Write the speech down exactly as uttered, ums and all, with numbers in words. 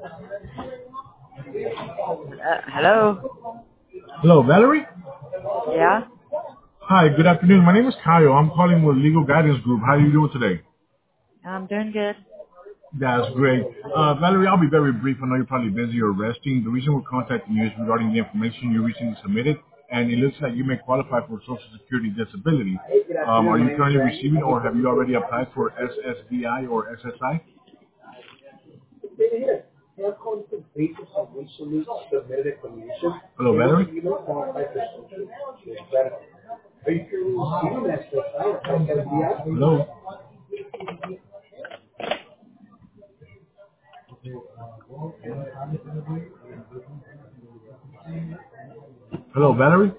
Uh, hello? Hello, Valerie? Yeah? Hi, good afternoon. My name is Kyle. I'm calling with Legal Guidance Group. How are you doing today? I'm doing good. That's great. Uh, Valerie, I'll be very brief. I know you're probably busy or resting. The reason we're contacting you is regarding the information you recently submitted, and it looks like you may qualify for Social Security disability. Um, are you currently receiving or have you already applied for S S D I or S S I? Hello, Valerie? Hello? Hello, Valerie?